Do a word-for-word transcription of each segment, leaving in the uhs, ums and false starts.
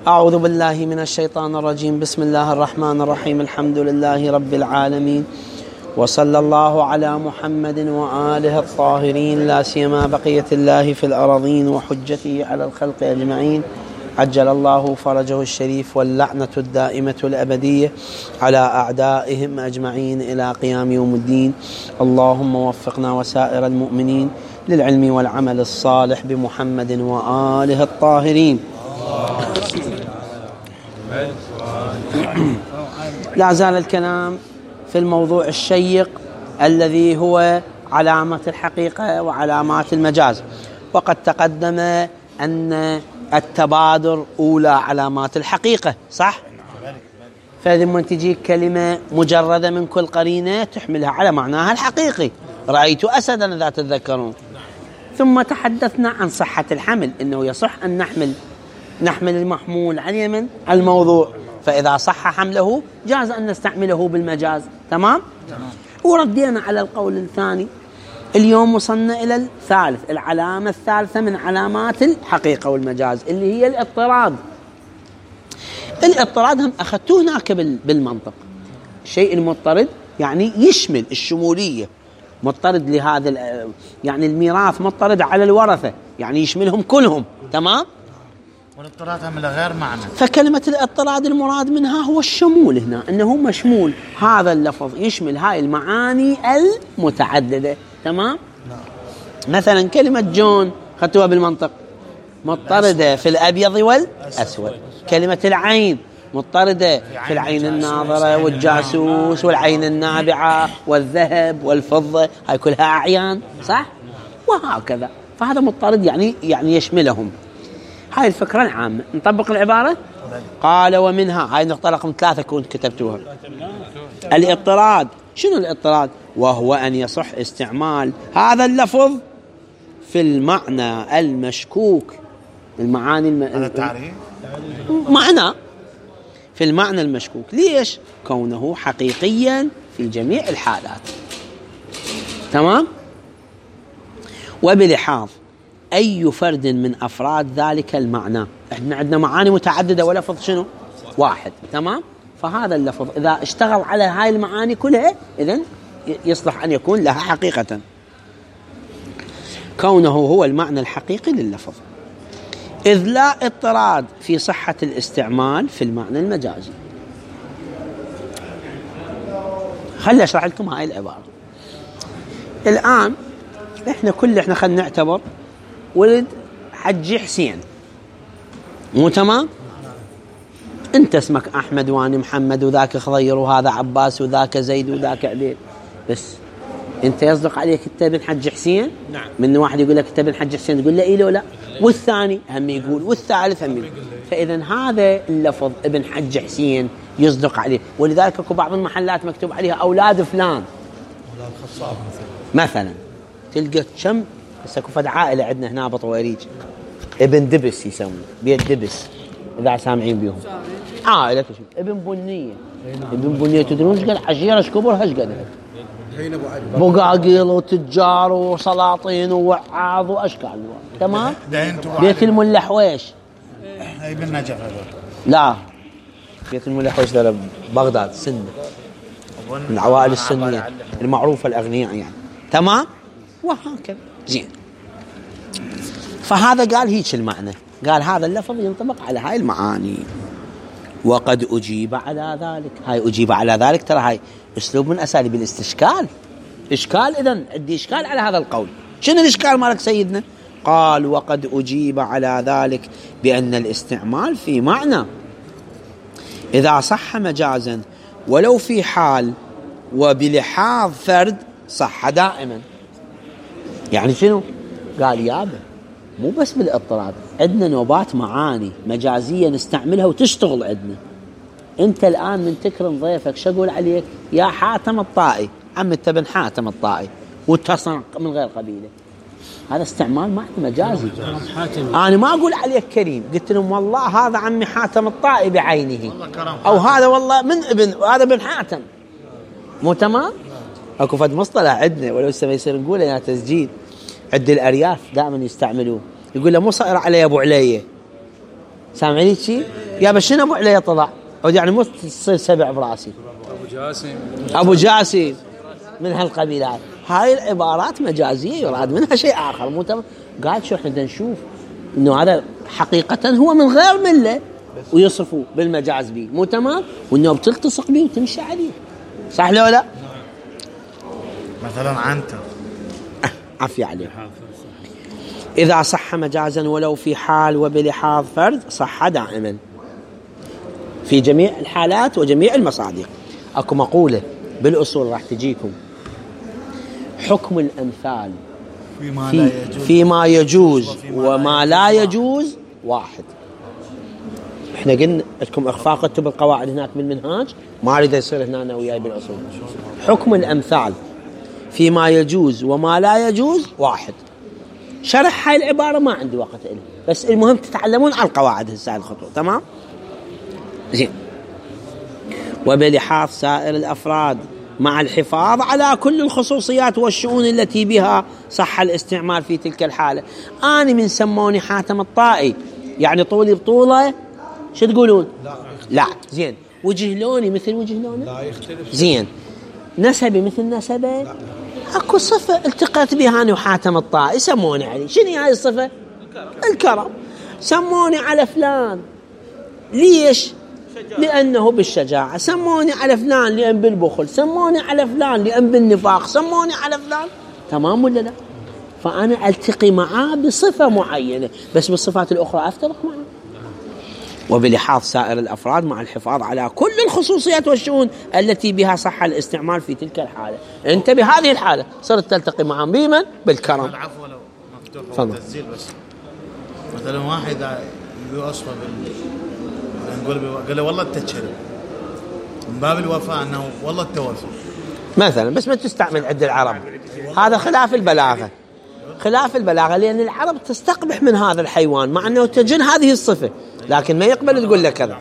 أعوذ بالله من الشيطان الرجيم. بسم الله الرحمن الرحيم. الحمد لله رب العالمين، وصلى الله على محمد وآله الطاهرين، لا سيما بقية الله في الأراضين وحجته على الخلق أجمعين، عجل الله فرجه الشريف، واللعنة الدائمة الأبدية على أعدائهم أجمعين إلى قيام يوم الدين. اللهم وفقنا وسائر المؤمنين للعلم والعمل الصالح بمحمد وآله الطاهرين. لا زال الكلام في الموضوع الشيق الذي هو علامة الحقيقة وعلامات المجاز، وقد تقدم أن التبادر أولى علامات الحقيقة، صح؟ فإذا من تجيك كلمة مجردة من كل قرينة تحملها على معناها الحقيقي. رأيت أسدا إذا تتذكرون. ثم تحدثنا عن صحة الحمل، إنه يصح أن نحمل نحمل المحمول على اليمن الموضوع، فإذا صح حمله جاز أن نستعمله بالمجاز. تمام؟ تمام. وردينا على القول الثاني. اليوم وصلنا إلى الثالث، العلامة الثالثة من علامات الحقيقة والمجاز، اللي هي الاضطراد. الاضطراد هم أخذتوه هناك بالمنطق. الشيء المضطرد يعني يشمل الشمولية، مضطرد لهذا يعني الميراث مضطرد على الورثة، يعني يشملهم كلهم. تمام؟ والاضطراد هم غير معنى. فكلمة الاضطراد المراد منها هو الشمول هنا، أنه مشمول، هذا اللفظ يشمل هاي المعاني المتعددة. تمام؟ نعم. مثلا كلمة جون خدتوها بالمنطق، مضطردة في الأبيض والأسود. كلمة العين مضطردة في العين الناظرة والجاسوس والعين النابعة والذهب والفضة، هاي كلها أعيان، صح؟ وهكذا. فهذا مضطرد يعني يعني يشملهم. هاي الفكرة العامة. نطبق العبارة. قال ومنها، هاي النقطة رقم ثلاثة كنت كتبتوها. الاضطراد. شنو الاضطراد؟ وهو أن يصح استعمال هذا اللفظ في المعنى المشكوك. المعاني الم... هذا التعريف معنى في المعنى المشكوك. ليش؟ كونه حقيقيا في جميع الحالات. تمام؟ وبلحاظ أي فرد من أفراد ذلك المعنى. احنا عندنا معاني متعددة ولفظ شنو؟ واحد. تمام؟ فهذا اللفظ إذا اشتغل على هاي المعاني كلها إذن يصلح أن يكون لها حقيقة، كونه هو المعنى الحقيقي لللفظ، إذ لا اضطراد في صحة الاستعمال في المعنى المجازي. خلي أشرح لكم هاي العبارة. الآن إحنا كل إحنا خلينا نعتبر ولد حجي حسين، مو تمام؟ أنت اسمك أحمد وأنا محمد وذاك خضير وهذا عباس وذاك زيد وذاك عبيد، بس أنت يصدق عليك أنت ابن حج حسين؟ نعم. من واحد يقول لك أنت ابن حج حسين تقول له إيه لو لا، والثاني هم يقول، والثالث هم يقول. فإذا هذا اللفظ ابن حج حسين يصدق عليه، ولذلك اكو بعض المحلات مكتوب عليها أولاد فلان، أولاد خصاب مثلا. مثلا تلقى كم بس اكو فد عائلة عندنا هنا بطويريج ابن دبس يسمونه، بيت دبس إذا سامعين بيهم، عائلة ابن بنية. ابن بنية تدرون ايش قد عشيرة كبرها ايش قد بقاقيل وتجار وسلاطين ووعاظ واشكال. تمام؟ بيت الملا حويش هاي ابن نجف هذا. لا، بيت الملا حويش ده بغداد سنة، من العوائل السنية المعروفة الأغنياء يعني. تمام؟ وهكذا. زين. فهذا قال هيك المعنى، قال هذا اللفظ ينطبق على هاي المعاني. وقد أجيب على ذلك. هاي أجيب على ذلك ترى هاي أسلوب من أساليب الاستشكال. إشكال. إذن عندي إشكال على هذا القول. شنو الإشكال مالك سيدنا؟ قال وقد أجيب على ذلك بأن الاستعمال في معنى إذا صح مجازا ولو في حال وبلحاظ فرد صح دائما. يعني شنو؟ قال يابا مو بس بالاضطراد، عندنا نوبات معاني مجازية نستعملها وتشتغل عندنا. انت الآن من تكرم ضيفك شو اقول عليك؟ يا حاتم الطائي، عم انت بن حاتم الطائي وتصنع من غير قبيلة، هذا استعمال معنى مجازي. أنا ما أقول عليك كريم، قلت لهم والله هذا عمي حاتم الطائي بعينه، أو هذا والله من ابن هذا بن حاتم. مو تمام؟ اكو فد مصطلح عندنا ولو لسه ما يصير نقوله يا تسجيل، عند الأرياف دائما يستعملوه، يقول له مو صائر علي أبو علي، سامعين شيء؟ يا بس شنو ابو علي طلع يعني مو تصير سبع براسي ابو جاسم ابو جاسم من هالقبيلات. هاي العبارات مجازيه يراد منها شيء اخر مو تمام. قاعد شو احنا نشوف انه هذا حقيقه هو من غير مله ويصفوا بالمجاز به مو تمام، وانه بتلتصق به وتمشي عليه. صح لو لا؟ مثلا عنتر عفي عليه. إذا صح مجازا ولو في حال وبلحاظ فرد صح دائما في جميع الحالات وجميع المصادر. أكو مقولة بالأصول راح تجيكم: حكم الأمثال فيما في لا يجوز فيما يجوز وما لا يجوز واحد. احنا قلنا لكم اخفاء كتب القواعد هناك بالمنهاج، ما اريد يصير هنا انا وياي بالاصول. حكم الامثال فيما يجوز وما لا يجوز واحد. شرح هاي العباره ما عندي وقت له، بس المهم تتعلمون على القواعد هسه الخطوه. تمام زين. وبلحاظ سائر الافراد مع الحفاظ على كل الخصوصيات والشؤون التي بها صح الاستعمال في تلك الحاله. اني من سموني حاتم الطائي يعني طولي بطوله شو تقولون؟ لا لا زين. وجه لوني مثل وجه لونه؟ لا يختلف. زين. نسبي مثل نسبه؟ لا. اكو صفه التقيت بها انا وحاتم الطائي سموني عليه. شنو هاي الصفه؟ الكرم. الكرم. سموني على فلان ليش؟ شجاعة. لانه بالشجاعه. سموني على فلان لان بالبخل. سموني على فلان لان بالنفاق. سموني على فلان. تمام ولا لا؟ فانا التقي معاه بصفه معينه، بس بالصفات الاخرى افترق معه. وبلحاظ سائر الأفراد مع الحفاظ على كل الخصوصيات والشؤون التي بها صح الاستعمال في تلك الحالة. أنت بهذه الحالة صرت تلتقي معهم بمن؟ بالكرم. العفو لو مفتوح وتسجيل بس. مثلا واحد يوصف بال نقول قال له والله التشرب من باب الوفاء أنه والله التوفي مثلا، بس ما تستعمل عند العرب. هذا خلاف البلاغة. خلاف البلاغة لأن العرب تستقبح من هذا الحيوان مع أنه تجن هذه الصفة، لكن ما يقبل تقول له كذا.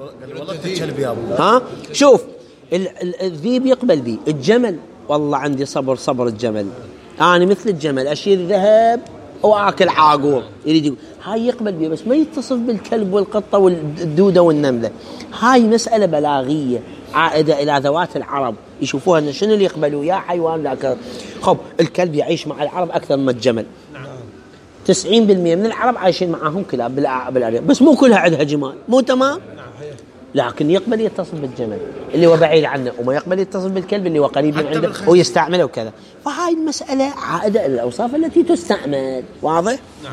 ها شوف الذيب يقبل بي. الجمل والله عندي صبر صبر الجمل. أنا مثل الجمل أشيل ذهب وآكل عاقور. يريد يقول هاي يقبل بي، بس ما يتصف بالكلب والقطة والدودة والنملة. هاي مسألة بلاغية عائدة إلى ذوات العرب يشوفوها أن شنو اللي يقبلوا يا حيوان لا كذا. خب الكلب يعيش مع العرب أكثر من الجمل. تسعين بالمئة من العرب عايشين معهم كلاب بالأرياف، بس مو كلها عندها جمال مو تمام. لكن يقبل يتصل بالجمل اللي هو بعيد عنه، وما يقبل يتصل بالكلب اللي هو قريب من عنده ويستعمله وكذا. فهاي المسألة عائدة إلى الأوصاف التي تستعمل. واضح؟ نعم.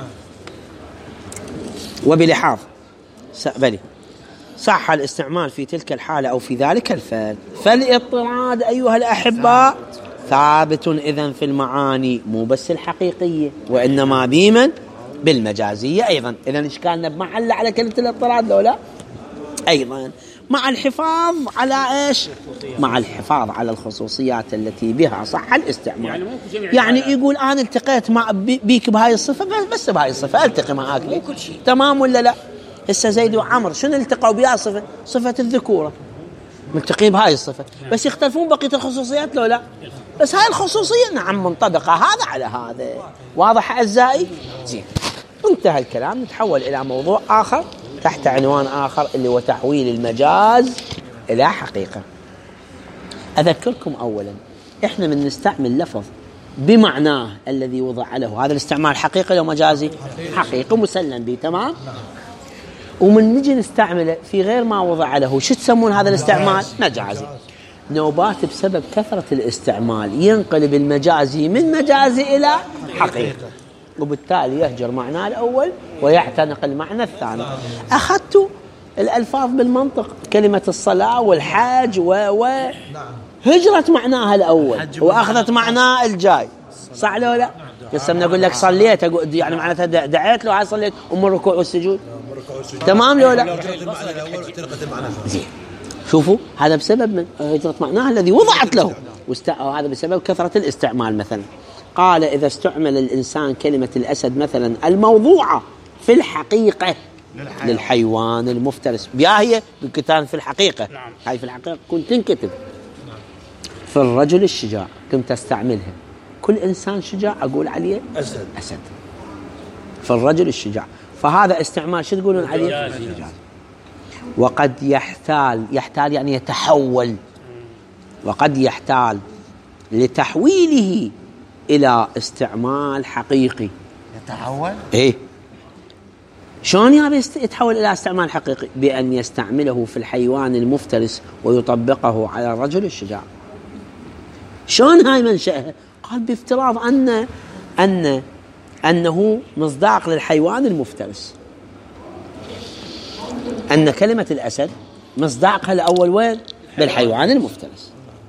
وبلحاظ بلي صح الاستعمال في تلك الحالة أو في ذلك الفعل. فالاضطراد أيها الأحباء ثابت إذن في المعاني مو بس الحقيقية وإنما بمن؟ بالمجازية أيضا. إذن إشكالنا بمحل على كلمة الاضطراد لو لا؟ أيضا مع الحفاظ على إيش؟ مع الحفاظ على الخصوصيات التي بها صح الاستعمال. يعني يقول أنا التقيت مع بيك بهاي الصفة بس بهاي الصفة ألتقي معاك ليه؟ تمام ولا لا؟ هسه زيد وعمر شنو التقوا بها صفة؟ صفة الذكورة ملتقين بهاي الصفة، بس يختلفون بقية الخصوصيات لو لا؟ بس هاي الخصوصية نعم منطبقة هذا على هذا. واضح أعزائي؟ زين. انتهى الكلام. نتحول إلى موضوع آخر تحت عنوان آخر اللي هو تحويل المجاز إلى حقيقة. أذكركم أولا إحنا من نستعمل لفظ بمعناه الذي وضع له، هذا الاستعمال حقيقي أو مجازي؟ حقيقي مسلم به. تمام. ومن نجي نستعمله في غير ما وضع له شو تسمون هذا الاستعمال؟ مجازي. نوبات بسبب كثرة الاستعمال ينقلب المجازي من مجازي إلى حقيقة، وبالتالي يهجر معناه الأول ويعتنق المعنى الثاني. أخذت الألفاظ بالمنطق، كلمة الصلاة والحاج وهجرت معناها الأول وأخذت معناه الجاي. صح ولا لا؟ لسه نقول لك صليت يعني معناتها دعيت له هاي صليت أم الركوع والسجود. تمام لو لا؟ زين. شوفوا هذا بسبب من هجرة معناها الذي وضعت له، وهذا بسبب كثرة الاستعمال. مثلا قال إذا استعمل الإنسان كلمة الأسد مثلا الموضوعة في الحقيقة للحيوان, للحيوان المفترس بها هي بالكتان في الحقيقة. نعم. هاي في الحقيقة كنت تنكتب. نعم. في الرجل الشجاع كنت استعملها كل إنسان شجاع أقول عليه أسد. أسد في الرجل الشجاع. فهذا استعمال شو تقولون عليه؟ مجازي. وقد يحتال، يحتال يعني يتحول، وقد يحتال لتحويله إلى استعمال حقيقي. يتحول؟ إيه، شلون يابي يتحول إلى استعمال حقيقي؟ بأن يستعمله في الحيوان المفترس ويطبقه على الرجل الشجاع. شلون هاي منشأها؟ قال بافتراض أن أن أنه مصداق للحيوان المفترس، أن كلمة الأسد مصداقها الأول وين؟ بالحيوان المفترس،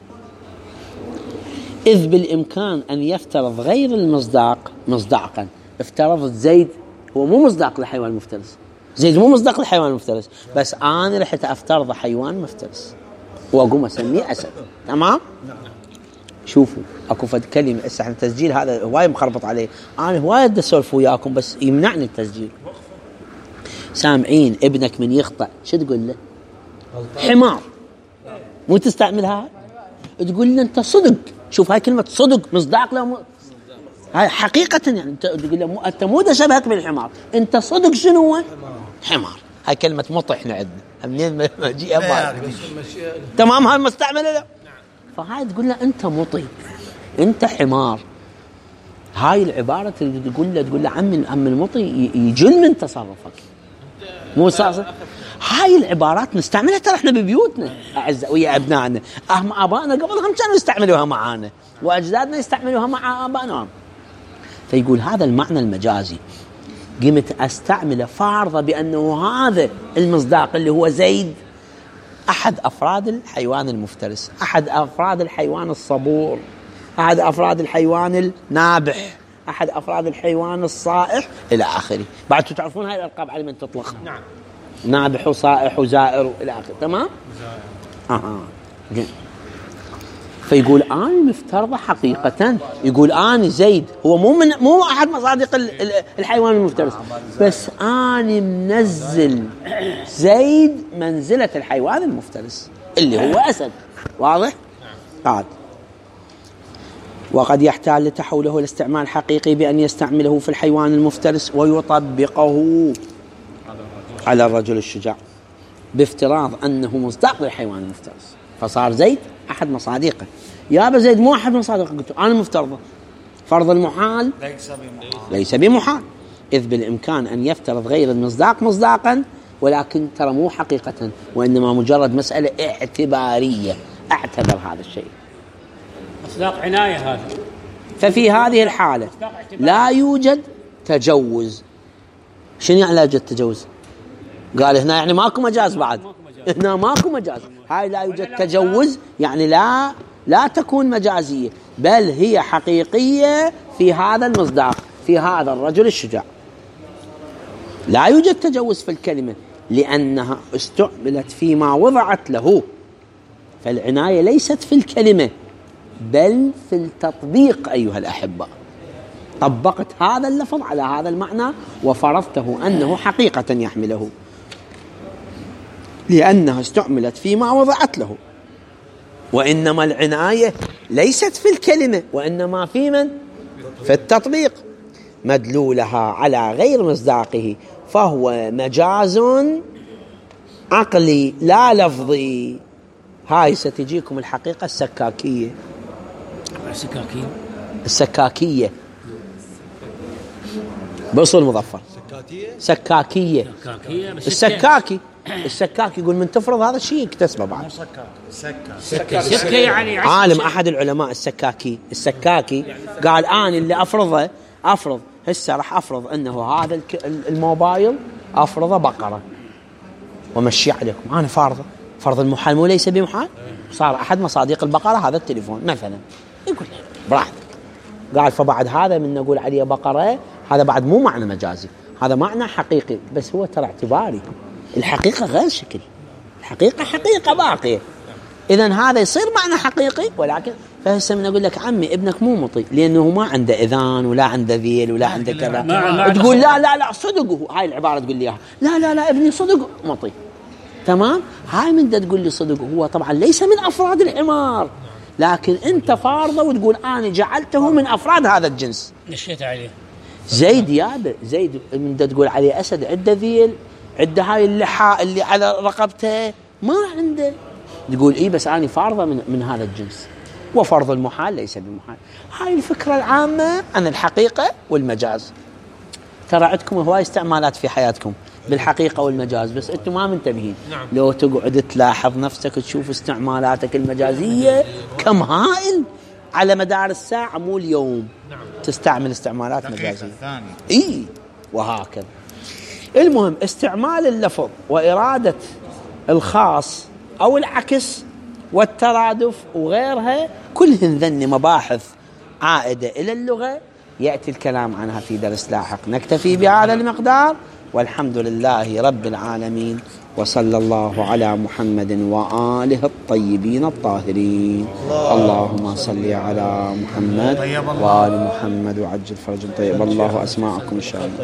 إذ بالإمكان أن يفترض غير المصداق مصداقا. افترضت زيد هو مو مصداق للحيوان المفترس، زيد مو مصداق للحيوان المفترس، بس أنا رحت أفترض حيوان مفترس وأقوم أسميه أسد. تمام؟ شوفوا اكو فد كلمه هسه احنا التسجيل هذا هواي مخربط عليه، انا هواي بدي اسولف وياكم بس يمنعني التسجيل. سامعين ابنك من يخطأ شو تقول له؟ حمار. مو تستعملها؟ تقول له انت صدق. شوف هاي كلمه صدق مصداق له م... هاي حقيقه يعني انت تقول له مو... انت مو تشبهك بالحمار، انت صدق شنو هو؟ حمار. هاي كلمه مطي احنا عندنا منين ما جيها. تمام هاي مستعمله له. فهاي تقول له أنت مطي، أنت حمار. هاي العبارة اللي تقول له تقول له عم عم المطي يجل من تصرفك. مو صار. هاي العبارات نستعملها ترى احنا ببيوتنا أعزائي ويا أبنائنا. أهم آبائنا قبلهم كانوا يستعملوها معانا وأجدادنا يستعملوها مع آبائنا. فيقول هذا المعنى المجازي قمت أستعمله فارضة بأنه هذا المصداق اللي هو زيد أحد أفراد الحيوان المفترس، أحد أفراد الحيوان الصبور، أحد أفراد الحيوان النابح، أحد أفراد الحيوان الصائح إلى آخره. بعد تعرفون هاي الألقاب على من تطلق؟ نعم. نابح وصائح وزائر إلى آخره. تمام؟ آه. فيقول أنا مفترضة حقيقة، يقول أنا زيد هو مو من مو أحد مصادق الحيوان المفترس، بس أنا منزل زيد منزلة الحيوان المفترس اللي هو أسد. واضح؟ قال وقد يحتاج لتحوله لاستعمال حقيقي بأن يستعمله في الحيوان المفترس ويطبقه على الرجل الشجاع بافتراض أنه مصداق للحيوان المفترس، فصار زيد أحد مصادقه. يا أبا زيد مو أحد مصادقه، قلت أنا مفترضه. فرض المحال ليس بمحال، إذ بالإمكان أن يفترض غير المصداق مصداقا، ولكن ترى مو حقيقة وإنما مجرد مسألة اعتبارية. اعتبر هذا الشيء مصداق عناية هذا. ففي هذه الحالة لا يوجد تجوز. شنو يعني لا يوجد تجوز؟ قال هنا يعني ماكو مجاز. بعد هنا ماكو مجاز. هاي لا يوجد تجوز يعني لا لا تكون مجازية، بل هي حقيقية في هذا المصداق، في هذا الرجل الشجاع. لا يوجد تجوز في الكلمة لأنها استعملت فيما وضعت له. فالعناية ليست في الكلمة بل في التطبيق أيها الأحبة. طبقت هذا اللفظ على هذا المعنى وفرضته أنه حقيقة يحمله لأنها استعملت فيما وضعت له. وإنما العناية ليست في الكلمة وإنما في من؟ في التطبيق. مدلولها على غير مصداقه فهو مجاز عقلي لا لفظي. هاي ستجيكم الحقيقة السكاكية. السكاكية السكاكية بصل مظفر. سكاكية السكاكي السكاكي يقول من تفرض هذا الشيء يكتسبه بعد. سكة سكة يعني عالم أحد العلماء السكاكي السكاكي قال أنا اللي أفرضه أفرض هسه راح أفرض أنه هذا الموبايل أفرضه بقرة ومشي عليكم. أنا فارضه فرض المحال مو ليس بمحال. صار أحد مصادق البقرة هذا التليفون مثلا، يقول براحتك. قال فبعد هذا من نقول عليه بقرة هذا بعد مو معنى مجازي، هذا معنى حقيقي، بس هو ترى اعتباري. الحقيقة غير شكل، الحقيقة حقيقة باقية. إذن هذا يصير معنى حقيقي، ولكن فهسه من أقول لك عمي ابنك مو مطي لأنه ما عنده إذان ولا عنده ذيل ولا عنده كذا، تقول لا لا لا صدق. هاي العبارة تقول لي إياها، لا لا لا ابني صدق مطي. تمام؟ هاي من دا تقول لي صدق هو طبعا ليس من أفراد الحمار، لكن أنت فارضه وتقول أنا جعلته من أفراد هذا الجنس. نشيت عليه زيد يابا زيد من دا تقول عليه أسد عنده ذيل عنده هاي اللحاء اللي على رقبته ما عنده. تقول إيه بس أنا فارضة من, من هذا الجنس، وفرض المحال ليس بمحال. هاي الفكرة العامة عن الحقيقة والمجاز. ترى عندكم هواي استعمالات في حياتكم بالحقيقة والمجاز، بس أنتم ما منتبهين. نعم. لو تقعد تلاحظ نفسك تشوف استعمالاتك المجازية كم هائل على مدار الساعة مو اليوم. نعم. تستعمل استعمالات مجازية ثانية. إيه وهكذا. المهم استعمال اللفظ وإرادة الخاص أو العكس والترادف وغيرها كلهن ذن مباحث عائدة إلى اللغة، يأتي الكلام عنها في درس لاحق. نكتفي بهذا المقدار، والحمد لله رب العالمين، وصلى الله على محمد وآله الطيبين الطاهرين. اللهم صل على محمد وآل محمد وعجل فرج طيب. الله أسماءكم إن شاء الله.